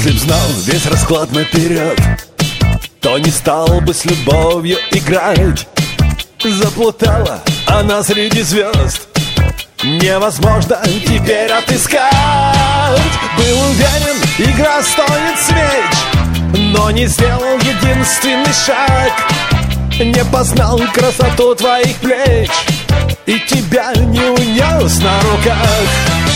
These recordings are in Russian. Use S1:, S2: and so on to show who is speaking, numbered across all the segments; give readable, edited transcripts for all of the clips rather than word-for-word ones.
S1: Если б знал весь расклад наперед, то не стал бы с любовью играть. Заплутала она среди звезд, невозможно теперь отыскать. Был уверен, игра стоит свеч, но не сделал единственный шаг. Не познал красоту твоих плеч и тебя не унес на руках.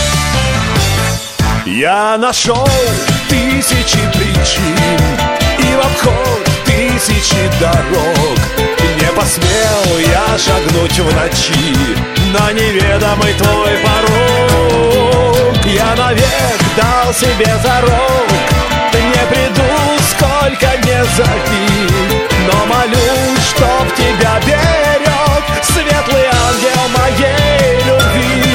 S1: Я нашел тысячи причин и в обход тысячи дорог. Не посмел я шагнуть в ночи на неведомый твой порог. Я навек дал себе зарок, не приду, сколько не зови, но молюсь, чтоб тебя берег светлый ангел моей любви.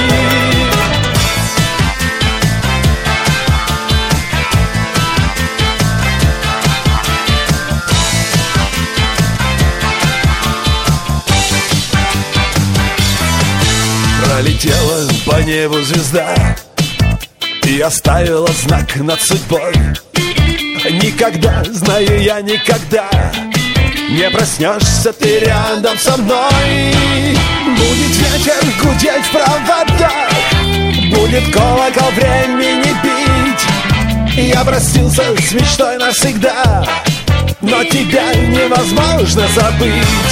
S1: Пролетела по небу звезда и оставила знак над судьбой. Никогда, знаю я, никогда не проснешься ты рядом со мной. Будет ветер гудеть в проводах, будет колокол времени бить. Я простился с мечтой навсегда, но тебя невозможно забыть.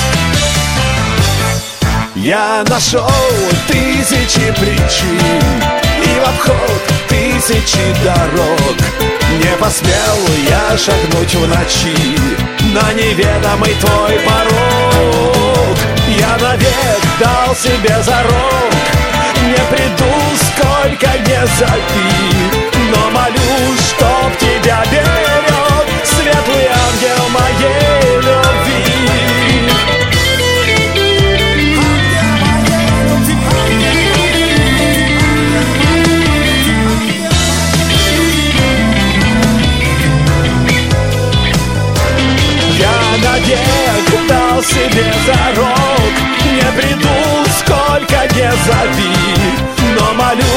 S1: Я нашел тысячи причин и в обход тысячи дорог. Не посмел я шагнуть в ночи на неведомый твой порог. Я навек дал себе зарок, не приду, сколько не зови, но молюсь, чтоб тебя берег светлый ангел моей любви. Навек дал себе зарок, не приду, сколько не зови, но молюсь,